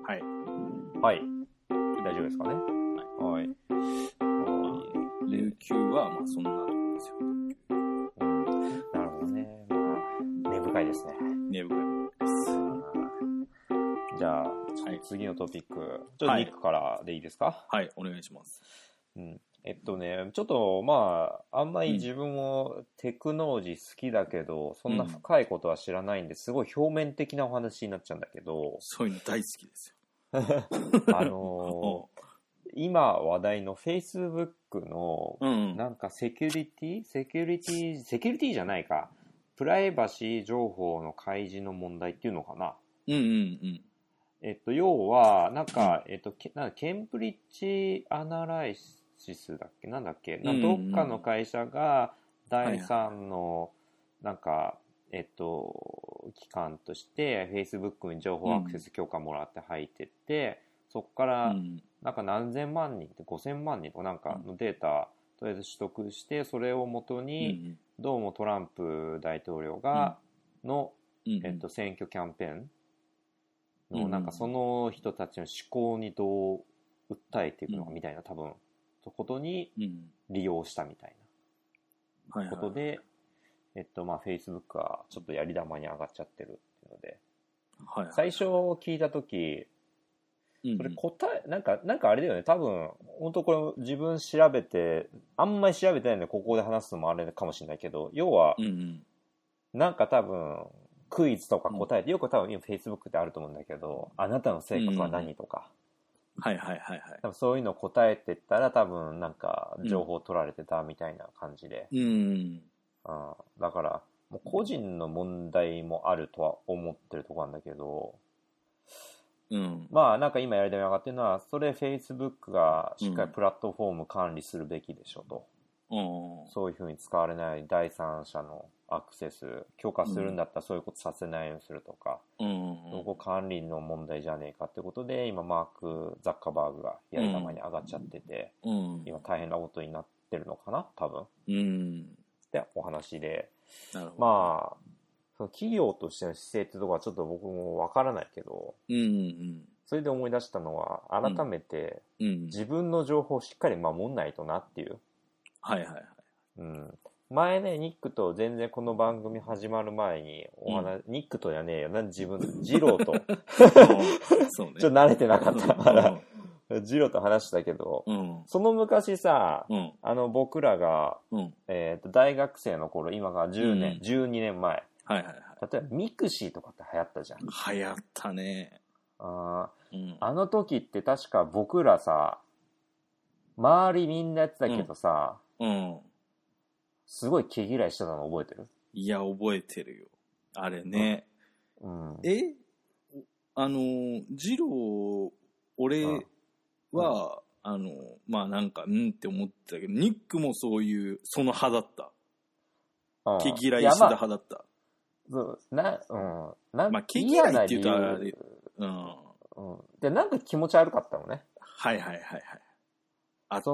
はい。 はい。大丈夫ですかね。はい。 琉球は、まあそんなところですよ。 なるほどね。まあ、根深いですね。 根深いです。 じゃあ、次のトピック、ちょっとニックからでいいですか？ はい、お願いします。 ちょっとまあ、あんまり自分もテクノロジー好きだけど、そんな深いことは知らないんで、すごい表面的なお話になっちゃうんだけど。 そういうの大好きですよ。 今話題の Facebook の、なんかセキュリティじゃないか。プライバシー情報の開示の問題っていうのかな。要は、なんか、ケンブリッジアナライシスだっけなんだっけ、どっかの会社が第三の、なんか、機関として Facebook に情報アクセス許可もらって入ってって、そこから、なんか何千万人って5000万人とかなんかのデータ、とりあえず取得して、それをもとに、どうもトランプ大統領が、選挙キャンペーンの、なんかその人たちの思考にどう訴えていくのかみたいな、多分、ことに利用したみたいなことで、まあ Facebook はちょっとやり玉に上がっちゃってるっていうので、最初聞いたとき、それなんかあれだよね、多分、本当これ自分調べて、あんまり調べてないのでここで話すのもあれかもしれないけど、要は、なんか多分、クイズとか答えて、よく多分今 Facebook ってあると思うんだけど、あなたの性格は何とか。多分そういうのを答えてったら多分なんか情報取られてたみたいな感じで。だから、もう個人の問題もあるとは思ってるところなんだけど、まあなんか今やりたい上がってるのは、それ Facebook がしっかりプラットフォーム管理するべきでしょと。そういうふうに使われない第三者のアクセス許可するんだったらそういうことさせないようにするとか、そこ管理の問題じゃねえかってことで今マーク・ザッカーバーグがやり玉に上がっちゃってて、今大変なことになってるのかな多分、ってお話で、まあその企業としての姿勢ってとこはちょっと僕もわからないけど、それで思い出したのは改めて自分の情報をしっかり守んないとなっていう。前ね、ニックと全然この番組始まる前にニックとやねえよな、自分、ジローとそう、ね、ちょっと慣れてなかったからジローと話したけど、その昔さ、僕らが、大学生の頃、今が10年、12年前、例えばミクシーとかって流行ったじゃん。 流行ったね。 あの時って確か僕らさ、周りみんなやってたけどさ、すごい毛嫌いしてたの覚えてる？ いや、覚えてるよ。あれね。ジロー、俺は、まあなんか、って思ってたけど、ニックもそういう、その派だった。毛嫌いしてた派だった。まあ、毛嫌いって言うとあれ、 で、なんか気持ち悪かったのね。 あった。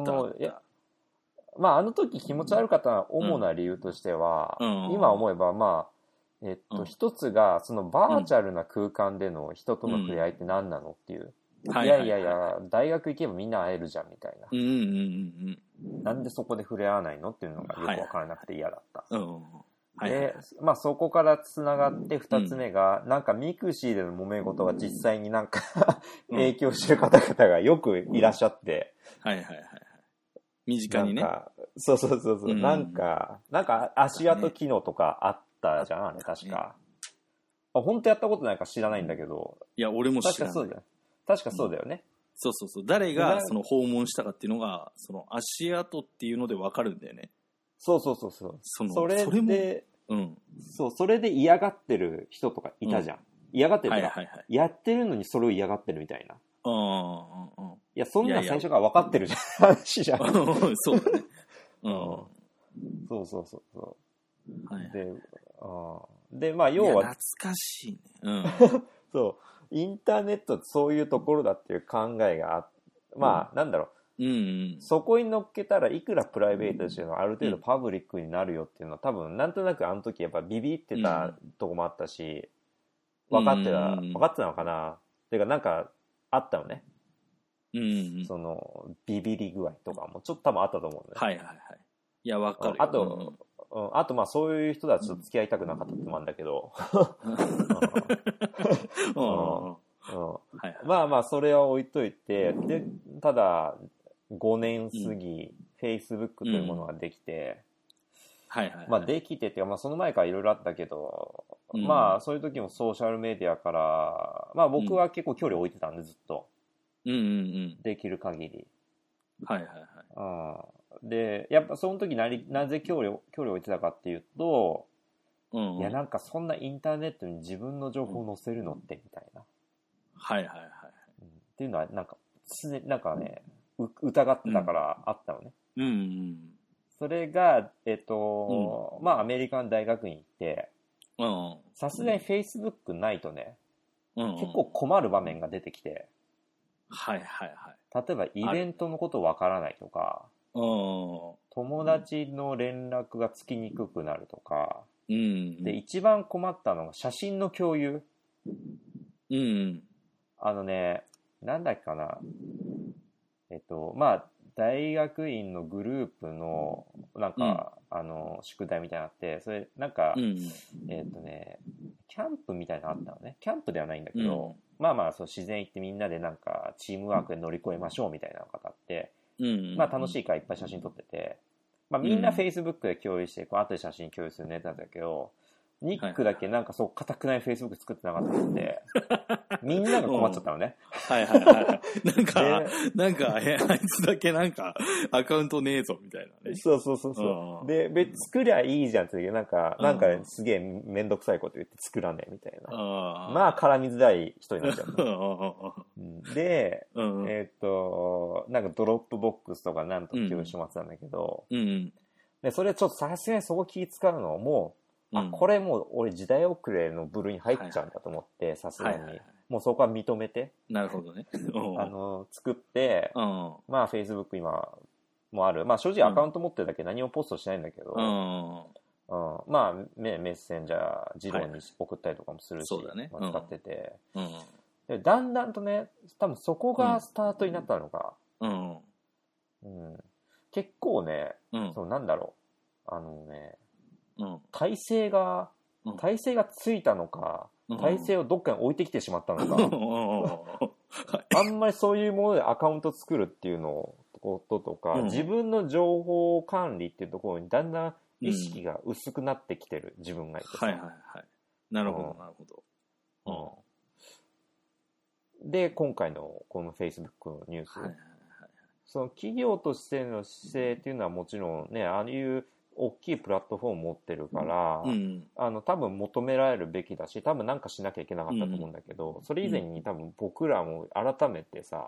まあ、あの時気持ち悪かった主な理由としては、今思えば、まあ、一つが、そのバーチャルな空間での人との触れ合いって何なのっていう。いや、大学行けばみんな会えるじゃんみたいな。なんでそこで触れ合わないのっていうのがよくわからなくて嫌だった。で、まあそこから繋がって二つ目が、なんかミクシーでの揉め事が実際になんか影響してる方々がよくいらっしゃって。 身近にね。 そう。なんか足跡機能とかあったじゃん、あれ確か。本当やったことないか知らないんだけど。 いや、俺も知らない。 確かそうだよね。 そう。誰がその訪問したかっていうのが、その足跡っていうので分かるんだよね。 そう。それで、それで嫌がってる人とかいたじゃん。嫌がってるとか、やってるのにそれを嫌がってるみたいな。いや、そんな最初から分かってるじゃん。話じゃん。 そうだね。 そう。で、まあ、要は。 懐かしいね。 そう。インターネットってそういうところだっていう考えがまあ、なんだろう。そこに乗っけたらいくらプライベートとしてのある程度パブリックになるよっていうのは多分なんとなくあの時やっぱビビってたとこもあったし、分かってたのかな。てかなんかあったのね。 うんうん。 その、ビビり具合とかもちょっと多分あったと思うのね。 はいはいはい。いや、わかるよ。 あと、あとまあそういう人たちと付き合いたくなかったってのもあるんだけど。まあまあそれは置いといて、で、ただ5年過ぎ、Facebook というものができて、まあできてっていうか、まあその前からいろいろあったけど、まあそういう時もソーシャルメディアから、まあ僕は結構距離を置いてたんでずっと。できる限り。 はいはいはい。 で、やっぱその時なぜ距離を置いてたかっていうと、いやなんかそんなインターネットに自分の情報を載せるのってみたいな。 はいはいはい。 っていうのはなんかなんかね、疑ってたからあったのね。それが、まあアメリカの大学院行って、さすがに Facebook ないとね、結構困る場面が出てきて、 はいはいはい。 例えばイベントのことわからないとか、友達の連絡がつきにくくなるとか、で一番困ったのが写真の共有。なんだっけかな、まあ大学院のグループのなんか、宿題みたいなのあって、それなんか、キャンプみたいなのあったのね。キャンプではないんだけど、まあまあそう自然行ってみんなでなんかチームワークで乗り越えましょうみたいなのがあって、まあ楽しいからいっぱい写真撮ってて、まあみんな Facebook で共有して、こう後で写真共有するネタだけど、ニックだけなんかそう固くない Facebook 作ってなかったんで、みんなが困っちゃったのね。 はいはいはい。なんか、あいつだけなんかアカウントねえぞみたいなね。 そう。で、作りゃいいじゃんって言うけど、なんかすげえめんどくさいこと言って作らねえみたいな。まあ絡みづらい人になっちゃった。で、なんかドロップボックスとかなんと共有してもらってたんだけど、で、それちょっとさすがにそこ気使うのも、これもう俺時代遅れの部類に入っちゃうんだと思って、さすがに。もうそこは認めて。 なるほどね。 作って、まあ Facebook 今もある。まあ正直アカウント持ってるだけ何もポストしないんだけど、まあメッセンジャー自動に送ったりとかもするし、まあ、使ってて、でだんだんとね、多分そこがスタートになったのが、結構ね、そうなんだろう、体勢がついたのか、体勢をどっかに置いてきてしまったのか、あんまりそういうものでアカウント作るっていうこととか、自分の情報管理っていうところにだんだん意識が薄くなってきてる自分がいてさ。 なるほどなるほど。 で今回のこの Facebook のニュース、その企業としての姿勢っていうのはもちろんね、ああいう大きいプラットフォーム持ってるから、多分求められるべきだし、多分なんかしなきゃいけなかったと思うんだけど、それ以前に多分僕らも改めてさ、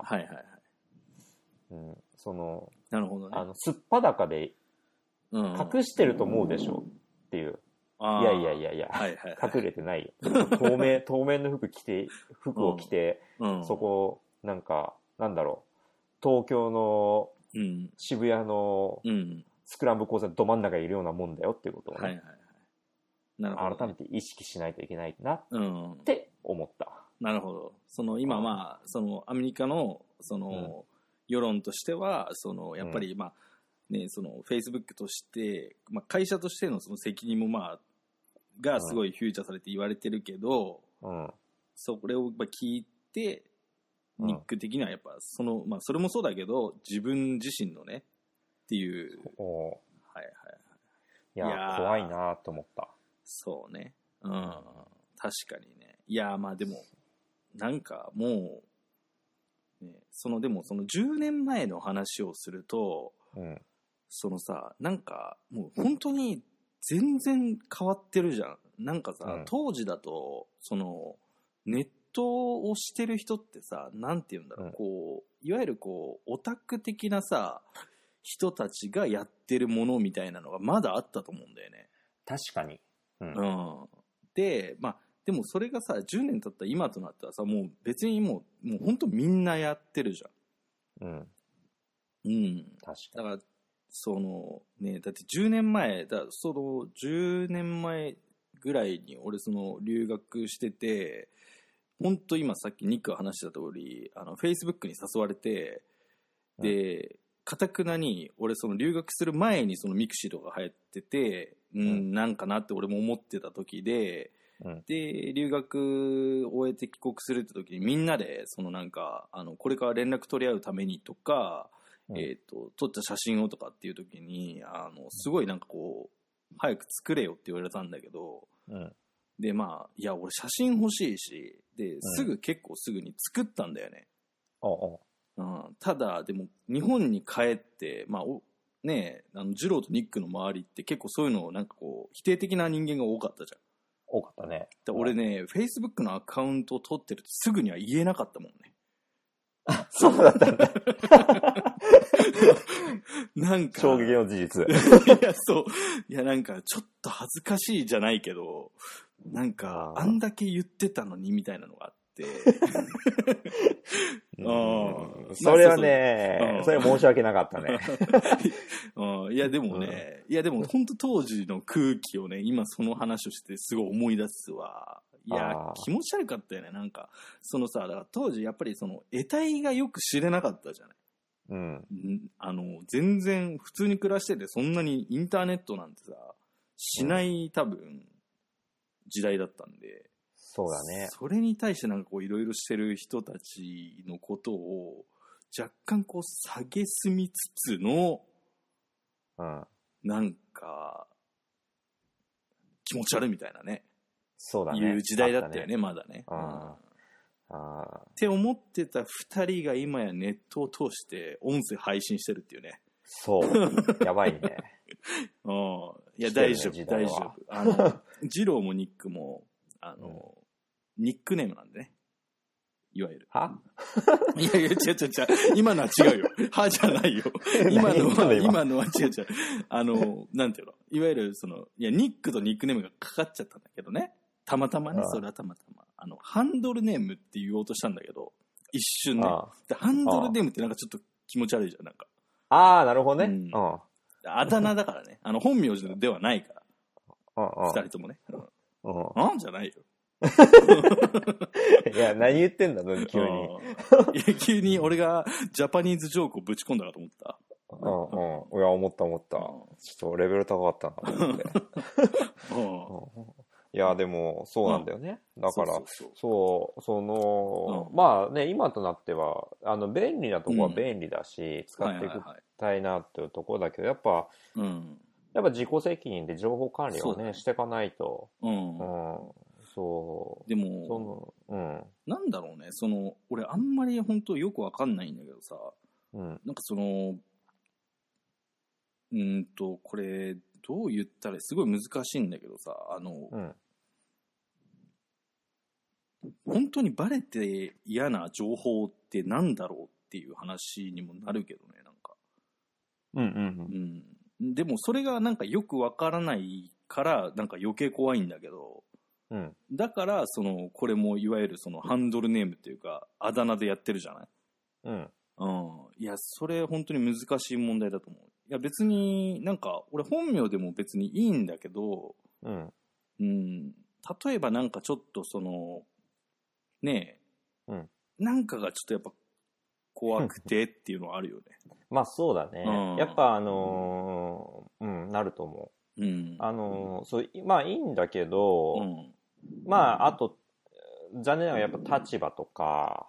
その、 なるほどね、 すっぱだかで隠してると思うでしょっていう。いや、隠れてないよ。透明の服を着て、そこ、なんか、なんだろう、東京の渋谷のスクランブル交差ど真ん中にいるようなもんだよっていうことをね、改めて意識しないといけないなって思った。 なるほど。その今まあ、そのアメリカのその世論としては、そのやっぱりまあね、その Facebook として、まあ会社としてのその責任もまあがすごいフューチャーされて言われてるけど、それを聞いて、ニック的にはやっぱそのまあそれもそうだけど、自分自身のねっていう、 いや怖いなと思った。 そうね、確かにね。いやまあでもなんかもう、ね、でもその10年前の話をすると、そのさ、なんかもう本当に全然変わってるじゃん。なんかさ、当時だとそのネットをしてる人ってさ、なんて言うんだろう、こういわゆるこうオタク的なさ人たちがやってるものみたいなのがまだあったと思うんだよね。 確かに。 で、まあでもそれがさ、10年経った今となったらさ、もう別にもう本当みんなやってるじゃん。 確かに。 だからそのね、だって10年前その10年前ぐらいに俺その留学してて、 本当今さっきニックが話した通り、Facebook に誘われて、で、かたくなに、俺その留学する前にそのミクシーとか流行ってて、なんかなって俺も思ってた時で、で、留学終えて帰国するって時にみんなで、そのなんか、これから連絡取り合うためにとか、撮った写真をとかっていう時に、すごいなんかこう、早く作れよって言われたんだけど、で、まあ、いや、俺写真欲しいし、で、結構すぐに作ったんだよね。ただ、でも、日本に帰って、まあ、ねえ、ジローとニックの周りって結構そういうのをなんかこう、否定的な人間が多かったじゃん。 多かったね。 俺ね、Facebook のアカウントを取ってるとすぐには言えなかったもんね。 そうだったんだ。 なんか。 衝撃の事実。 いや、そう。いや、なんか、ちょっと恥ずかしいじゃないけど、なんか、あんだけ言ってたのにみたいなのがあって。 それはね、それは申し訳なかったね。 いやでもね、いやでも本当当時の空気をね、今その話をしてすごい思い出すわ。いや、気持ち悪かったよね。なんか、そのさ、だから当時やっぱりその得体がよく知れなかったじゃない。全然普通に暮らしててそんなにインターネットなんてさ、しない多分時代だったんで。 そうだね。 それに対してなんかこういろいろしてる人たちのことを若干こう蔑みつつの、なんか気持ち悪いみたいなね。 そうだね。 いう時代だったよね、まだね。って思ってた二人が今やネットを通して音声配信してるっていうね。 そう。やばいね。 いや、大丈夫、大丈夫。ジローもニックも、ニックネームなんでね。いわゆる。いやいや、違う。今のは違うよ。はじゃないよ。今のは違う。なんていうの。いわゆる、いや、ニックとニックネームがかかっちゃったんだけどね。たまたまね、それはたまたま。ハンドルネームって言おうとしたんだけど、一瞬ね。でハンドルネームってなんかちょっと気持ち悪いじゃん、なんか。 なるほどね。 あだ名だからね。本名ではないから。二人ともね。じゃないよ。 いや、何言ってんだの急に。 いや、急に俺がジャパニーズジョークをぶち込んだかと思った。 いや、思った。ちょっとレベル高かったなと思って。いや、でも、そうなんだよね。だから、まあね、今となっては、便利なとこは便利だし、使っていきたいなっていうところだけど、やっぱ自己責任で情報管理をね、していかないと。 でも、なんだろうね、俺あんまり本当よくわかんないんだけどさ、なんかこれ、どう言ったらすごい難しいんだけどさ、本当にバレて嫌な情報ってなんだろうっていう話にもなるけどね、なんか。でもそれがなんかよくわからないからなんか余計怖いんだけど、だからこれもいわゆるハンドルネームっていうかあだ名でやってるじゃない。いやそれ本当に難しい問題だと思う。いや別になんか俺本名でも別にいいんだけど、例えばなんかちょっとねえ、なんかがちょっとやっぱ怖くてっていうのはあるよね。 まあそうだね。やっぱなると思う。そうまあいいんだけど、まああと残念ながらやっぱ立場とか、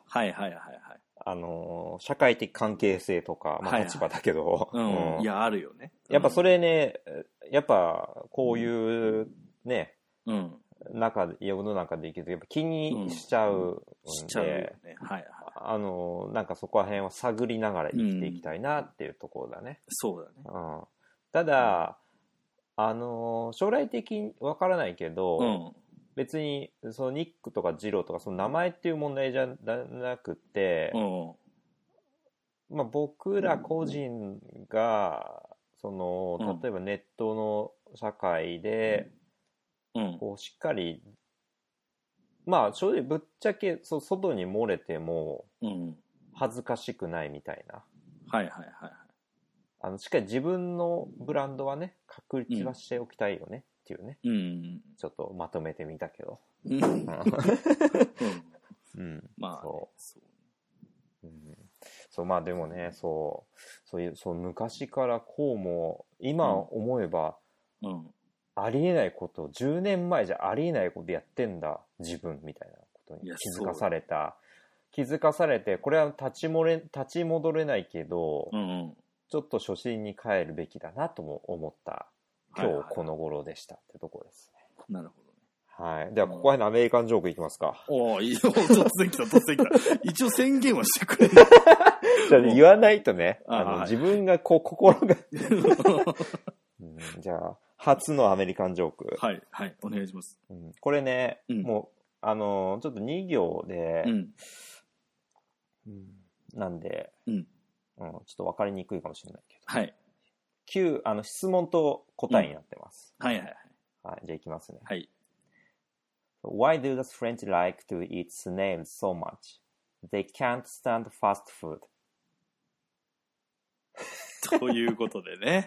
社会的関係性とか、まあ立場だけど、 いやあるよね。 やっぱそれね、やっぱこういうね、世の中で生きてやっぱ気にしちゃうんで、 なんかそこら辺を探りながら生きていきたいなっていうところだね。 そうだね。 ただ将来的にわからないけど、別にニックとかジローとかその名前っていう問題じゃなくて、まあ僕ら個人が例えばネットの社会でこうしっかりまあ正直ぶっちゃけ外に漏れても恥ずかしくないみたいな、しっかり自分のブランドはね確立はしておきたいよねっていうね、ちょっとまとめてみたけど、 まあ、ね、 そうまあでもねそう昔からこうも今思えば、ありえないこと10年前じゃありえないことやってんだ自分みたいなことに気づかされてこれは立ち戻れないけど、ちょっと初心に帰るべきだなとも思った今日この頃でしたってところですね。 なるほど。 はい。では、ここら辺のアメリカンジョークいきますか。 おいいよ。突然来た。一応宣言はしてくれ。 じゃあ、言わないとね、自分が心がじゃあ、初のアメリカンジョーク。 はい、お願いします。 これね、もう、ちょっと2行で、なんで、ちょっと分かりにくいかもしれないけど。 はい。 質問と答えになってます。 はい、 じゃあ、いきますね。 はい。 Why do the French like to eat snails so much? They can't stand fast food. ということでね。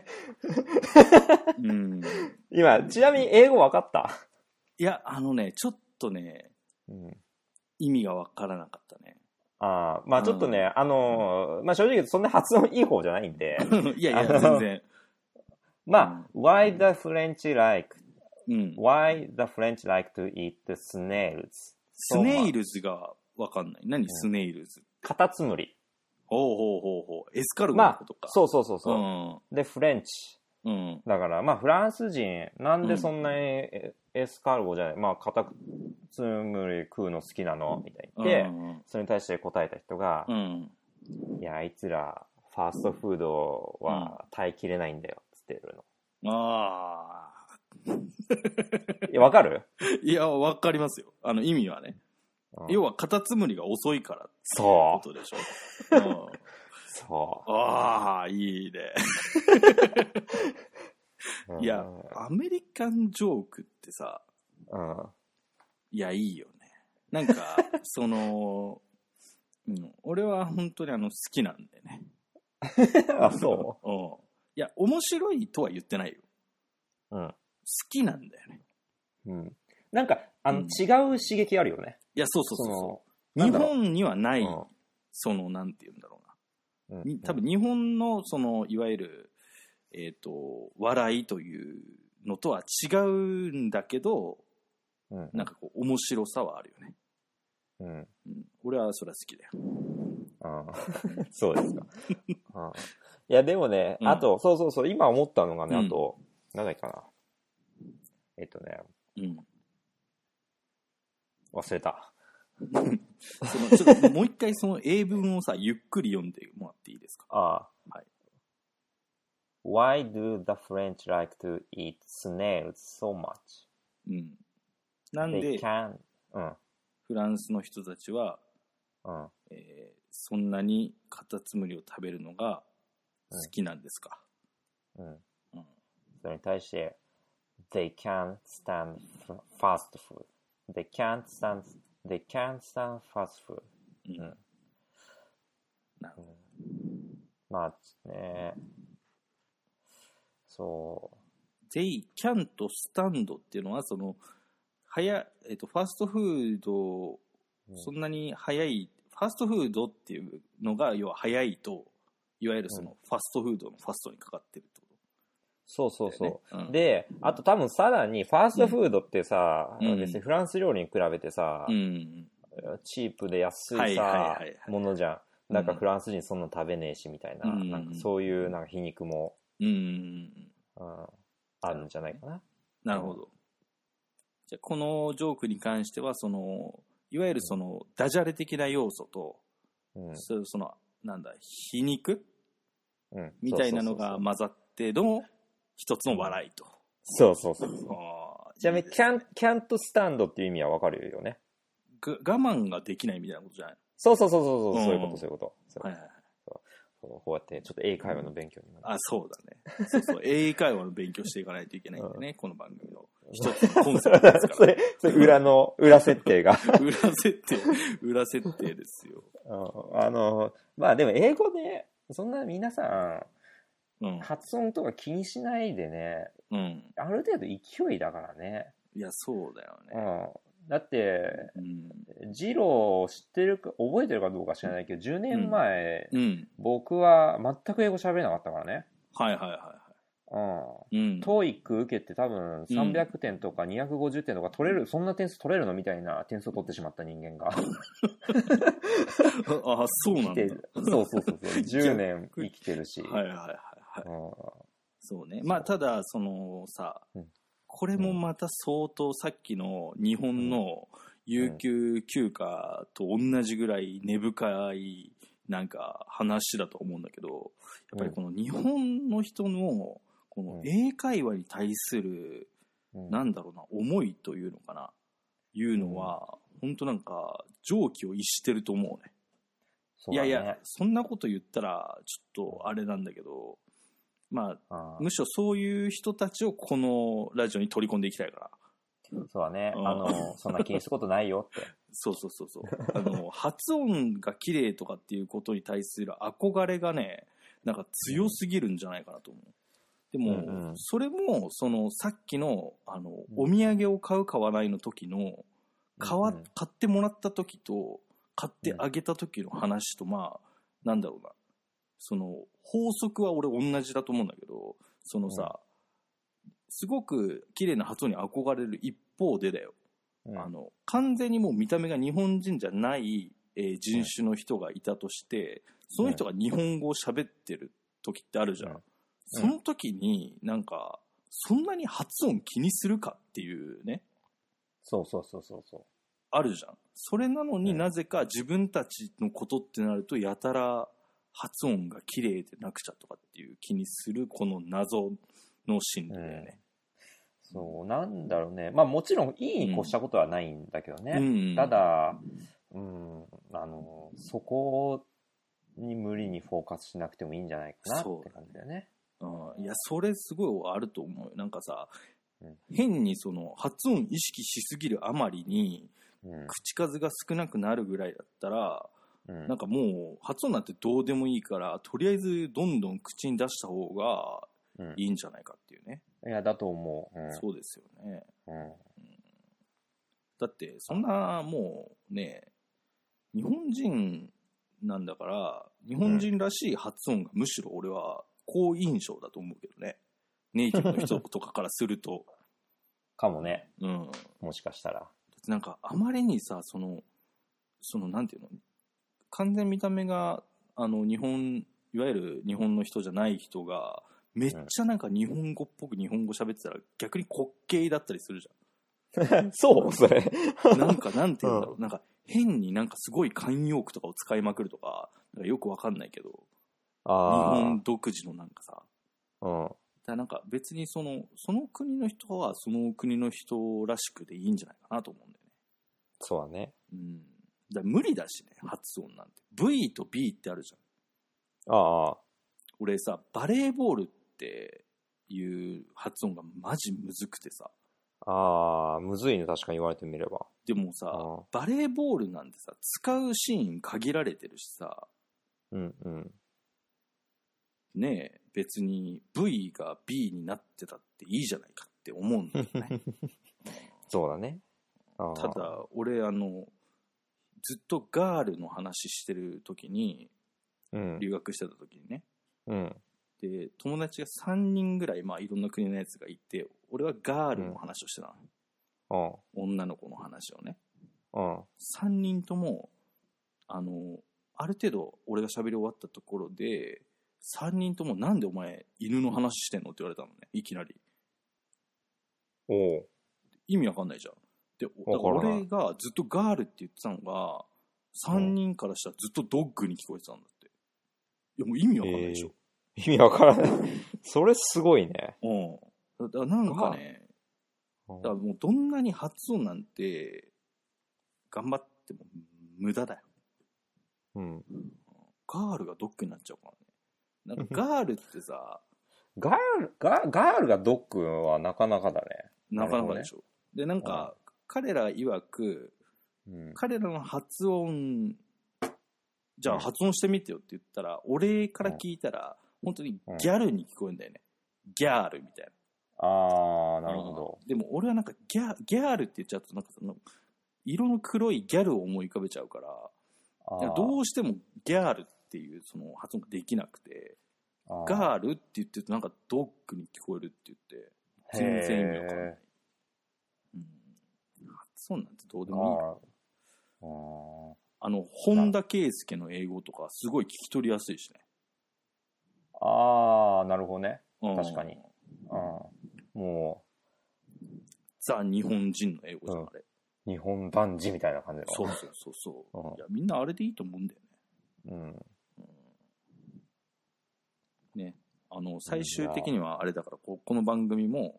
今、ちなみに英語分かった？ いや、ちょっとね、意味が分からなかったね。 まあちょっとね、まあ正直言うとそんな発音いい方じゃないんで。 いや、全然。 まあ、Why the French like...Why the French like to eat the snails? スネイルズがわかんない。何スネイルズ？ カタツムリ。 ほう。エスカルゴのことか。 そう。で、フレンチ。だから、まあ、フランス人、なんでそんなにエスカルゴじゃない、まあ、カタツムリ食うの好きなのみたいに言って、それに対して答えた人が、いや、あいつら、ファーストフードは耐えきれないんだよ、つってるの。いや、わかる？ いや、わかりますよ。意味はね。要は、カタツムリが遅いからってことでしょ。 そう。 いいね。いや、アメリカンジョークってさ、いや、いいよね。なんか、俺は本当に好きなんでね。 そう？ いや、面白いとは言ってないよ。好きなんだよね。 なんか、違う刺激あるよね。 いや、そう。日本にはない、なんて言うんだろうな。多分日本の、いわゆる、笑いというのとは違うんだけど、なんかこう、面白さはあるよね。俺はそれは好きだよ。 そうですか。いや、でもね、あと、そう、今思ったのがね、あと、なんだっけかな。忘れた。 ちょっともう一回その英文をさ、ゆっくり読んでもらっていいですか？ はい。Why do the French like to eat snails so much? なんで、フランスの人たちは、そんなにカタツムリを食べるのが好きなんですか？ それに対して、They can't stand fast food. They can't stand fast food. なるほど。 まあね、そう。 They can't stand っていうのはファーストフード、そんなに早い、ファーストフードっていうのが要は早いと、いわゆるファストフードのファストにかかってるってこと。 そう。で、あと多分さらに、ファーストフードってさ、別にフランス料理に比べてさ、チープで安いさ、ものじゃん。なんかフランス人そんな食べねえしみたいな、なんかそういうなんか皮肉も、あるんじゃないかな。 なるほど。じゃあこのジョークに関しては、いわゆるダジャレ的な要素と、なんだ、皮肉、みたいなのが混ざっての一つの笑いと。 そう。ちなみに、can't stand っていう意味はわかるよね。 我慢ができないみたいなことじゃない？ そう、そういうこと。こうやってちょっと英会話の勉強になる。 そうだね。そう、英会話の勉強していかないといけないんでね、この番組の一つのコンセプトですから。 それ裏設定が。 裏設定ですよ。 まあでも英語ね、そんな皆さん、発音とか気にしないでね、ある程度勢いだからね。 いや、そうだよね。 だって、ジロー知ってるか、覚えてるかどうか知らないけど、10年前、僕は全く英語喋れなかったからね。 はいはいはいはい。 トーイック受けて多分300点とか250点とか取れる、そんな点数取れるのみたいな点数を取ってしまった人間が。 ああ、そうなんだ。 そう。10年生きてるし。 はいはいはいはい。そうね。まあ、ただ、そのさ、これもまた相当さっきの日本の有給休暇と同じぐらい根深いなんか話だと思うんだけど、やっぱりこの日本の人のこの英会話に対する、なんだろうな、思いというのかな、いうのは、本当なんか常軌を逸してると思うね。いやいや、そんなこと言ったらちょっとあれなんだけど、まあ、むしろそういう人たちをこのラジオに取り込んでいきたいから。 そうだね。そんな気にすることないよって。 そう。発音が綺麗とかっていうことに対する憧れがね、なんか強すぎるんじゃないかなと思う。でも、それも、その、さっきの、お土産を買う買わないの時の、買ってもらった時と、買ってあげた時の話と、まあ、なんだろうな。その、法則は俺同じだと思うんだけど、そのさ、すごく綺麗な発音に憧れる一方でだよ。完全にもう見た目が日本人じゃない、人種の人がいたとして、その人が日本語を喋ってる時ってあるじゃん。その時になんか、そんなに発音気にするかっていうね。 そう。 あるじゃん。それなのになぜか自分たちのことってなるとやたら発音が綺麗でなくちゃとかっていう気にするこの謎の心理だよね。 そう、なんだろうね。まあもちろんいいに越したことはないんだけどね。ただ、そこに無理にフォーカスしなくてもいいんじゃないかなって感じだよね。 いや、それすごいあると思うよ。なんかさ、変にその発音意識しすぎるあまりに、口数が少なくなるぐらいだったら、なんかもう発音なんてどうでもいいから、とりあえずどんどん口に出した方がいいんじゃないかっていうね。 いや、だと思う。 そうですよね。だってそんなもうね、日本人なんだから、日本人らしい発音がむしろ俺は好印象だと思うけどね。ネイティブの人とかからすると。 かもね。もしかしたら。 なんかあまりにさ、そのなんていうの、完全見た目が日本、いわゆる日本の人じゃない人がめっちゃなんか日本語っぽく日本語喋ってたら逆に滑稽だったりするじゃん。そうそれ。 なんかなんていうんだろう、なんか変になんかすごい慣用句とかを使いまくるとか、なんかよくわかんないけど、日本独自のなんかさ、だなんか別にその国の人はその国の人らしくでいいんじゃないかなと思うんだよね。 そうだね。 だ無理だしね、発音なんて。V と B ってあるじゃん。俺さ、バレーボールっていう発音がマジむずくてさ。 むずいね、確かに言われてみれば。 でもさ、バレーボールなんてさ、使うシーン限られてるしさ。ねえ、別に V が B になってたっていいじゃないかって思うんだよね。 そうだね。 ただ、俺ずっとガールの話してる時に、留学してた時にね。で、友達が3人ぐらい、まあいろんな国のやつがいて、俺はガールの話をしてたの。女の子の話をね。3人とも、ある程度俺が喋り終わったところで、3人ともなんでお前犬の話してんのって言われたのね、いきなり。意味わかんないじゃん。で、だから俺がずっとガールって言ってたのが、3人からしたらずっとドッグに聞こえてたんだって。いやもう意味わかんないでしょ。 意味わからない。それすごいね。 だからなんかね、だからもうどんなに発音なんて頑張っても無駄だよ。ガールがドッグになっちゃうからね。なんかガールってさ、 ガールがドッグはなかなかだね。 なかなかでしょ。で、なんか、彼ら曰く、彼らの発音、じゃあ発音してみてよって言ったら、俺から聞いたら、本当にギャルに聞こえるんだよね。ギャールみたいな。 なるほど。 でも俺はなんかギャールって言っちゃうと、なんかその、 色の黒いギャルを思い浮かべちゃうから、どうしてもギャールっていうその発音ができなくて、ガールって言ってるとなんかドッグに聞こえるって言って、全然意味わかんない。発音なんてどうでもいいから。本田圭佑の英語とかすごい聞き取りやすいしね。 ああ、なるほどね。確かに。もう、ザ・日本人の英語じゃん、あれ。 日本男児みたいな感じの。 そう。いや、みんなあれでいいと思うんだよね。ね。最終的にはあれだから、この番組も、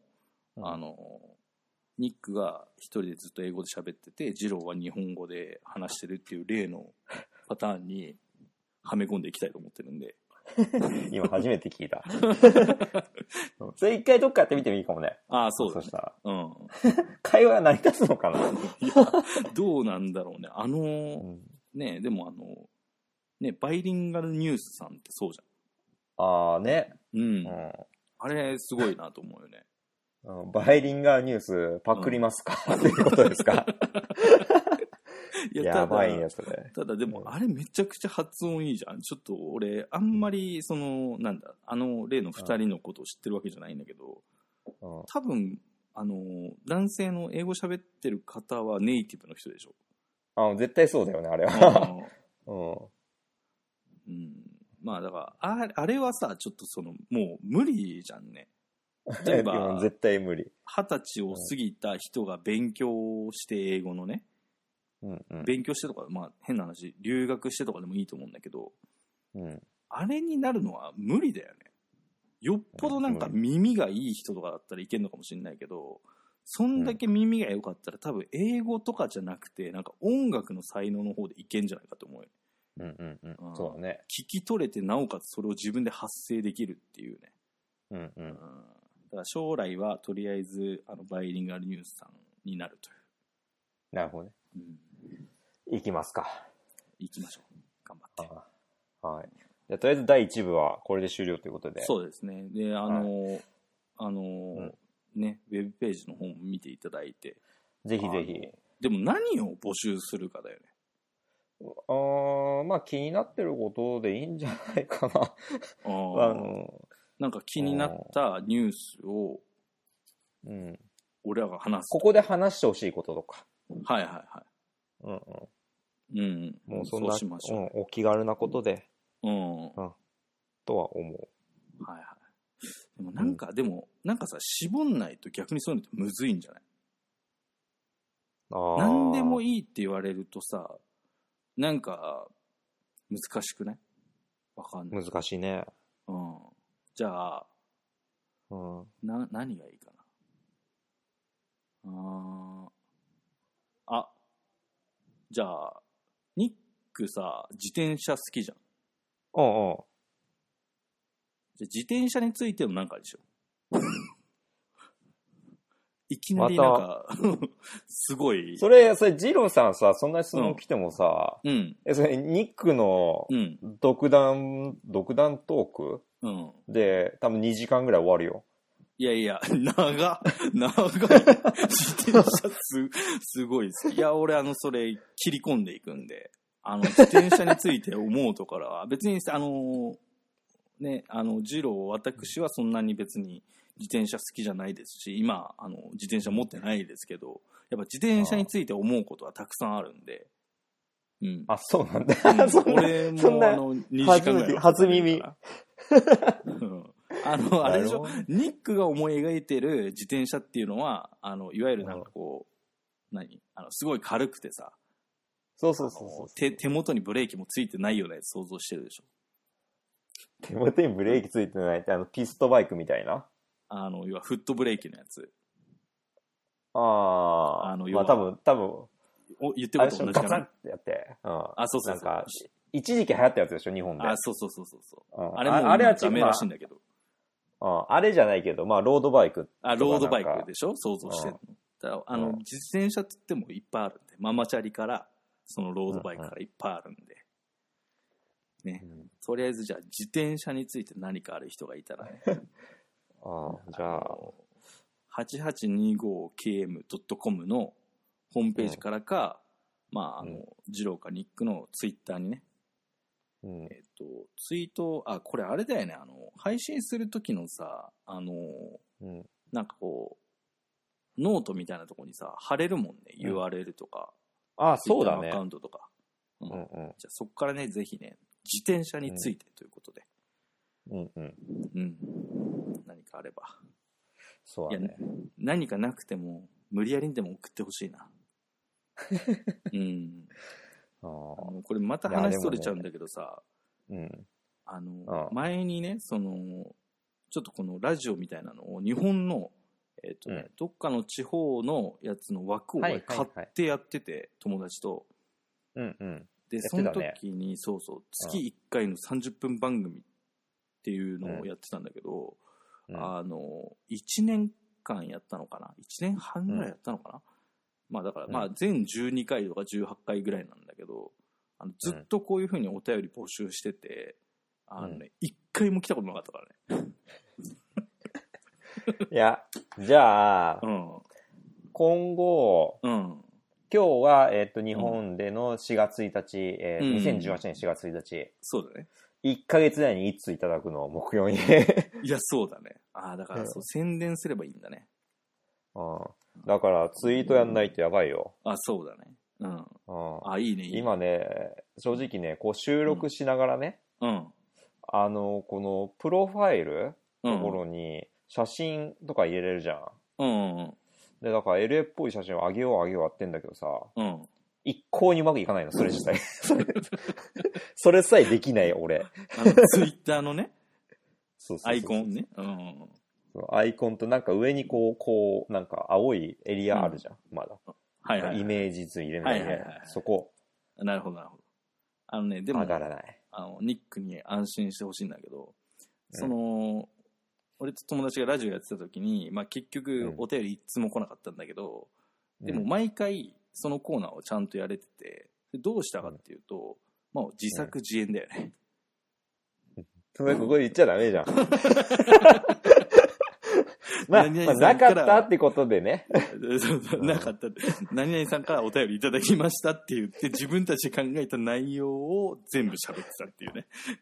ニックが一人でずっと英語で喋ってて、ジローは日本語で話してるっていう例のパターンにはめ込んでいきたいと思ってるんで。 今初めて聞いた。それ一回どっかやってみてもいいかもね。 ああ、そうだね。 そしたら。 うん。 会話が成り立つのかな。いや、 どうなんだろうね。ね、でもね、バイリンガルニュースさんってそうじゃん。ああね。 あれ、すごいなと思うよね。 バイリンガルニュースパクりますか、っていうことですか。やばいやつね。 ただでも、あれめちゃくちゃ発音いいじゃん。ちょっと俺、あんまり、なんだ、例の2人のことを知ってるわけじゃないんだけど、多分、男性の英語喋ってる方はネイティブの人でしょ。 絶対そうだよね、あれは。 まあだから、あれはさ、ちょっともう無理じゃんね。例えば、 絶対無理。 20歳を過ぎた人が勉強して英語のね、勉強してとか、まあ変な話、留学してとかでもいいと思うんだけど、あれになるのは無理だよね。よっぽどなんか耳がいい人とかだったらいけんのかもしれないけど、そんだけ耳が良かったら多分英語とかじゃなくて、なんか音楽の才能の方でいけんじゃないかと思うよ。 そうだね。 聞き取れてなおかつそれを自分で発声できるっていうね。だから将来はとりあえずバイリンガルニュースさんになるという。 なるほどね。行きますか。 行きましょう。頑張って。 はい。じゃあとりあえず第1部はこれで終了ということで。 そうですね。で、ね、ウェブページの方も見ていただいて。 ぜひぜひ。 でも何を募集するかだよね。 まあ気になってることでいいんじゃないかな。 なんか気になったニュースを、俺らが話す。 ここで話してほしいこととか。 はいはいはい。 もうそんな、 そうしましょう。 お気軽なことで。とは思う。 はいはい。でもなんかさ、絞んないと逆にそういうのってむずいんじゃない？何でもいいって言われるとさ、なんか難しくない？わかんない。 難しいね。 じゃあ、何がいいかな。じゃあ、ニックさ、自転車好きじゃん。じゃあ自転車についてもなんかあるでしょ。いきなりなんか、すごい。 それ、ジローさんさ、そんな質問来てもさ、それ、ニックの独断トークで、多分2時間ぐらい終わるよ。 いやいや、長い。自転車すごいです。いや、俺それ切り込んでいくんで、自転車について思うとからは、別にね、ジロー、私はそんなに別に自転車好きじゃないですし、今、自転車持ってないですけど、やっぱ自転車について思うことはたくさんあるんで、 そうなんだ。 俺も2時間ぐらい。 初耳。 あれでしょ、ニックが思い描いてる自転車っていうのは、いわゆるなんかこう、すごい軽くてさ、 そう。 手元にブレーキもついてないようなやつ想像してるでしょ。 手元にブレーキついてないってピストバイクみたいな。 要はフットブレーキのやつ。 まあ多分。 言ってること同じかな。 ガツンってやって。 そう。 なんか、一時期流行ったやつでしょ、日本で。 そう。あれもダメらしいんだけど。 あれじゃないけど、まあ、ロードバイク。 ロードバイクでしょ、想像してるの。自転車って言ってもいっぱいあるんで、ママチャリから、そのロードバイクからいっぱいあるんで。ね。とりあえずじゃあ、自転車について何かある人がいたらね。 じゃあ、 8825km.com のホホームページからか、まあ、ジローかニックのツイッターにね、ツイート、これあれだよね、配信するときのさ、なんかこう、ノートみたいなとこにさ、貼れるもんね、URL とか。 そうだね。 アカウントとか。じゃあそこからね、ぜひね、自転車についてということで。何かあれば。 そうだね。 いや、何かなくても、無理やりにでも送ってほしいな。これまた話それちゃうんだけどさ、前にね、ちょっとこのラジオみたいなのを日本の、どっかの地方のやつの枠を買ってやってて、友達と。で、その時に、そうそう、月1回の30分番組っていうのをやってたんだけど、1年間やったのかな ?1 年半ぐらいやったのかな、まあだから、まあ全12回とか18回ぐらいなんだけど、ずっとこういう風にお便り募集してて、1回も来たことなかったからね。 いや、じゃあ、今後、今日は、日本での4月1日、2018年4月1日。 そうだね。 1ヶ月内に1通いただくのを目標に。 いや、そうだね。だからそう、宣伝すればいいんだね。 だから、ツイートやんないとやばいよ。 そうだね。いいね、いいね。 今ね、正直ね、こう収録しながらね、このプロファイルのところに写真とか入れれるじゃん。で、だから LA っぽい写真をあげようやってんだけどさ、一向にうまくいかないの、それ自体。それさえできない、俺。 ツイッターのね、アイコンね。 アイコンとなんか上にこう、なんか青いエリアあるじゃん、まだ。イメージ図入れないで、そこ。 なるほど、なるほど。でも、 上がらない。 ニックに安心してほしいんだけど、俺と友達がラジオやってた時に、まあ結局お便りいつも来なかったんだけど、でも毎回そのコーナーをちゃんとやれてて、どうしたかっていうと、まあ自作自演だよね。 それここで言っちゃダメじゃん。まあ、なかったってことでね。 なかった。何々さんからお便りいただきましたって言って、自分たちで考えた内容を全部喋ってたっていうね。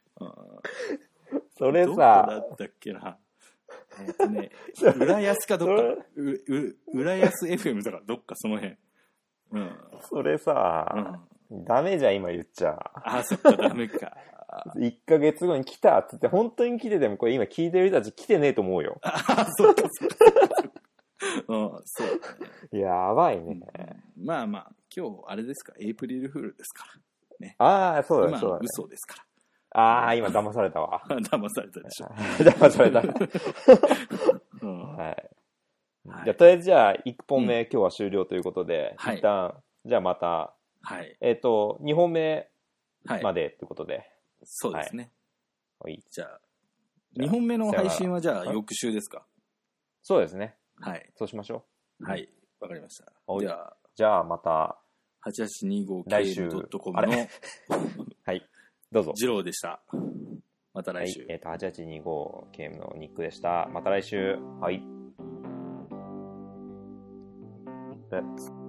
それさ。 どこだったっけな。浦安かどっか。浦安 FM とかどっかその辺。 それさ、ダメじゃん、今言っちゃ。 そっか、ダメか。 1ヶ月後に来たっつって、本当に来てても、これ今聞いてる人たち来てねえと思うよ。 そっか、そっか。そう。 やばいね。 まあまあ、今日、あれですか、エイプリルフールですから。ね。 そうだね。 今、嘘ですから。 今騙されたわ。 騙されたでしょ。 騙された。はい。じゃあ、とりあえず1本目、今日は終了ということで、一旦、じゃあまた、2本目までってことで。 そうですね。じゃあ、2本目の配信はじゃあ翌週ですか？ そうですね。 はい。 そうしましょう。はい。わかりました。 じゃあまた、 8825km.com の、 はい。どうぞ。 ジローでした。また来週。 8825km のニックでした。また来週。はい。Let's